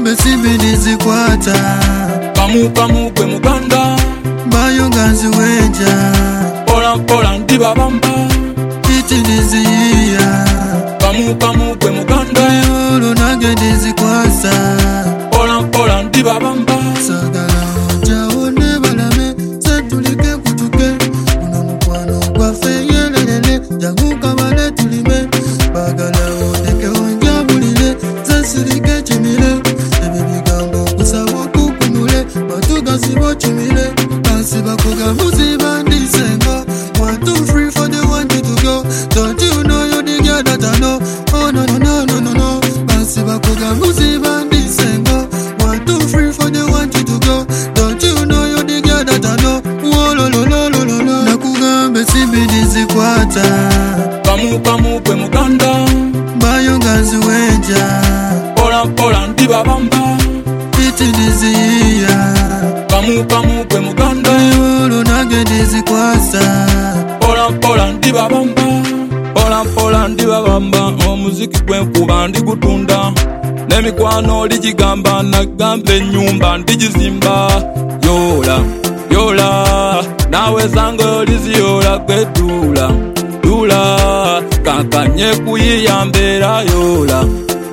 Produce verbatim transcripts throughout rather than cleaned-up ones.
Nakugambe simbi zikwata Kamu kamu kwe muganda Bayo ganzi wenja Pola pola ndiba bamba Iti niziya Kamu kamu kwe muganda Olo nage nizikwasa Pola pola ndiba bamba Sagala oja one balame Setulike kutuke Unamukwano kwa feyelelele Jaguka wale tulime Bagala odeke onja bulile Zesirike chimile Ebibigambo kusawo kukumule Batuga sibo chimile Basi bakuga muzi bandi sengo One, two, three, four, they want you to go. Don't you know you're the girl that I know? Oh no no no no no no. Basi bakuga muzi bandi sengo. One, two, three, four, they want you to go. Don't you know you're the girl that I know? Oh lo lo lo lo lo lo. Nakugambe simbi zikwata. Kamu kamu kwe muganda Bayo ganzi wenja. Pola pola ndiba bamba Iti niziya. Kamu kamu kwe muganda Olo nage nizikwasa. Pola pola ndiba bamba Pola pola ndiba bamba Omuziki kwenkuba ndigutunda Nemikwano ligigamba Nagambe nyumba ndigizimba Yola, yola Nawe zango liziyola kwetula Dula, kankanye kuyiyambera yola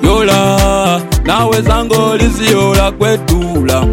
Yola, nawe zango liziyola kwetula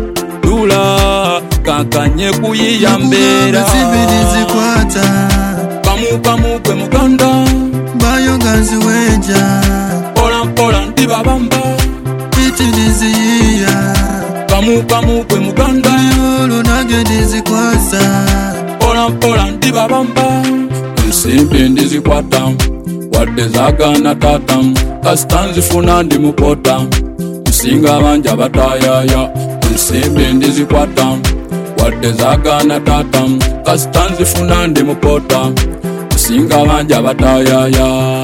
Dula, kankanye kuyiyambera Simbi zikwata Kamu kamu kwe muganda Bayo ganzi wenja Pola pola ndiba bamba Iti niziya Kamu kamu kwe muganda Olo nage nizikwasa Pola pola ndiba bamba Nsimbi ndizikwata Wadde zagana tata Kasitanzi funa ndi mupota Nsinga banja batayaya Nsimbi ndizikwata Wadde zagana tata Kasitanzi funa ndi mupota Nsinga banja batayaya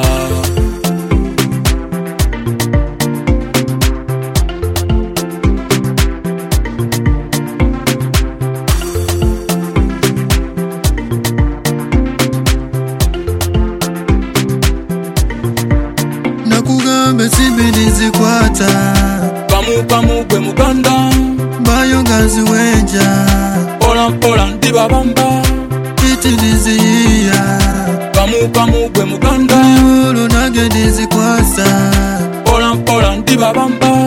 Nakugambe simbi zikwata Kamu kamu kwe muganda Bayo ganzi wenja Pola pola ndiba bamba Iti niziya Kamu kamu kwe muganda Olo nage nizikwasa Pola pola ndiba bamba